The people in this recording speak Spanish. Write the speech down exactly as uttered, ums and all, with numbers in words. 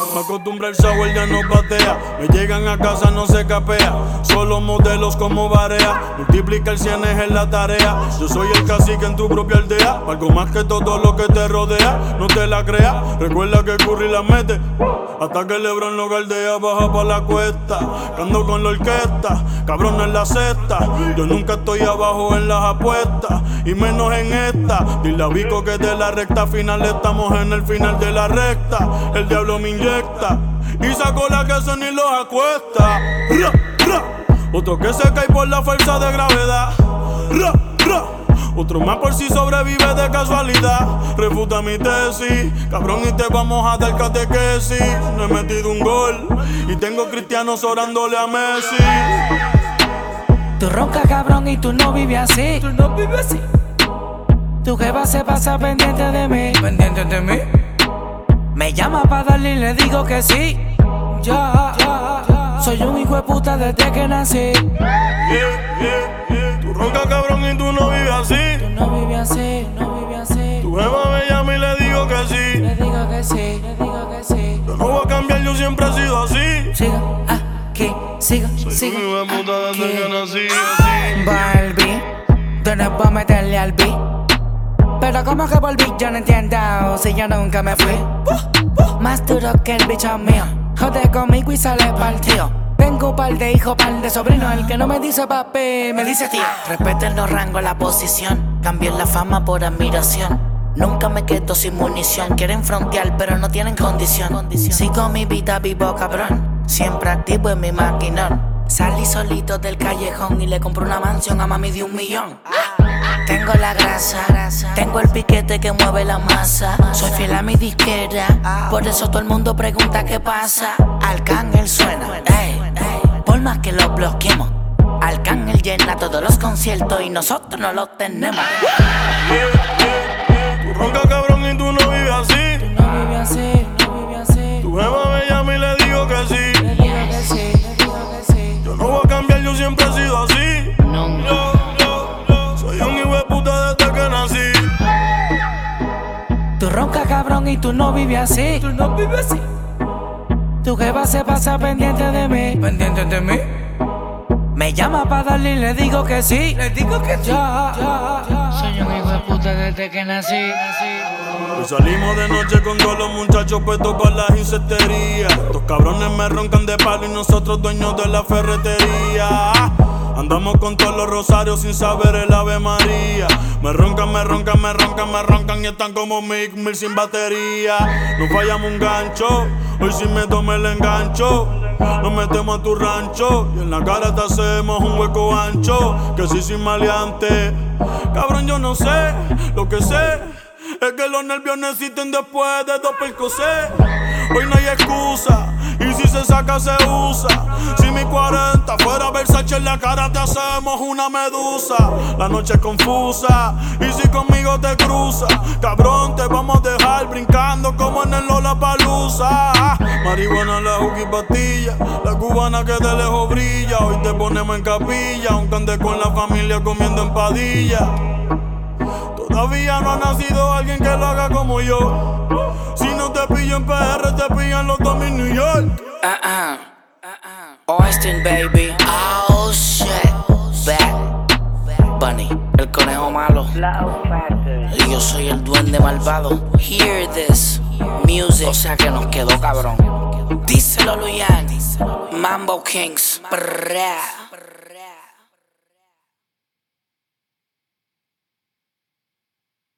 Me acostumbra el sour, ya no patea. Me llegan a casa, no se capea. Solo modelos como Barea. Multiplica el cienes en la tarea. Yo soy el cacique en tu propia aldea. Algo más que todo lo que te rodea. No te la creas, recuerda que Curry la mete. Hasta que Lebron lo galdea, baja pa' la cuesta. Cando con la orquesta, cabrón en la cesta. Yo nunca estoy abajo en las apuestas, y menos en esta. Dile a Vico que de la recta final estamos en el final de la recta. El diablo me inyecta y sacó la que se ni los acuesta. Ra, ra. Otro que se cae por la fuerza de gravedad. Ra, ra. Otro más por si sobrevive de casualidad. Refuta mi tesis, cabrón, y te vamos a dar catequesis. No he metido un gol y tengo cristianos orándole a Messi. Tú roncas, cabrón, y tú no vives así. Tú no vives así. Tu jefa se pasa pendiente de mí. Pendiente de mí. Me llama pa' darle y le digo que sí. Ya, ya, ya. Soy un hijo de puta desde que nací. Yeah, yeah, yeah. Tú roncas, cabrón, y tú no vives así. Tú no vives así, no vives así. Tu jefa me llama y le digo que sí. Le digo que sí, le digo que sí. Yo no voy a cambiar, yo siempre he sido así. Siga aquí, siga, Soy siga. un hijo de puta desde aquí. que nací, así. Barbie, tú no puedes meterle al beat. Pero como que volví, yo no entiendo si yo nunca me fui. Más duro que el bicho mío. Jode conmigo y sale partido. Tengo un par de hijos, par de sobrinos. El que no me dice papi, me dice tío. Respeten los rangos, la posición. Cambien la fama por admiración. Nunca me quedo sin munición. Quieren frontear, pero no tienen condición. Sigo mi vida vivo, cabrón. Siempre activo en mi maquinón. Salí solito del callejón y le compré una mansión a mami de un millón. Tengo la grasa, tengo el piquete que mueve la masa. Soy fiel a mi disquera, por eso todo el mundo pregunta qué pasa. Arcángel suena, ey, ey, por más que lo bloqueemos. Arcángel llena todos los conciertos y nosotros no los tenemos. Yeah, yeah, yeah. Tú roncas, cabrón, y tú no vives así. Tú no vives así, no vives así. Tu jefa me llama y le digo que sí. Le digo que sí, le digo que sí. Yo no voy a cambiar, yo siempre he sido así. Nunca. Yo, yo, yo soy un hijo de puta desde que nací. Tú roncas, cabrón, y tú no vives así. Tú no vives así. Tu jefa se pasa pendiente de mí. Pendiente de mí. Me llama pa' darle y le digo que sí. Le digo que sí. Ya, ya, ya. Soy un hijo de puta desde que nací. Pues salimos de noche con todos los muchachos puestos para las insecterías. Estos cabrones me roncan de palo y nosotros dueños de la ferretería. Andamos con todos los rosarios sin saber el Ave María. Me roncan, me roncan, me roncan, me roncan y están como Mick Mill sin batería. No fallamos un gancho, hoy si me tomé el engancho. Nos metemos a tu rancho y en la cara te hacemos un hueco ancho. Que si sin maleante, cabrón, yo no sé. Lo que sé es que los nervios necesiten después de dos percocés. Hoy no hay excusa y si se saca se usa. Si mi cuarenta fuera Versace en la cara te hacemos una medusa. La noche es confusa y si conmigo te cruza, cabrón, te vamos a dejar brincando como en el Lollapalooza. Marihuana, la juca y pastilla, la cubana que de lejos brilla. Hoy te ponemos en capilla, aunque andes con la familia comiendo empadilla. Todavía no ha nacido alguien que lo haga como yo. Si no te pillo en P R, te pillan los dos en New York. Uh-uh. Uh-uh. Austin, baby. Oh, shit. Bad Bunny, el conejo malo. Y yo soy el duende malvado. Hear this music. O sea que nos quedó cabrón. Díselo, Luyan. Mambo Kings. Brrrah.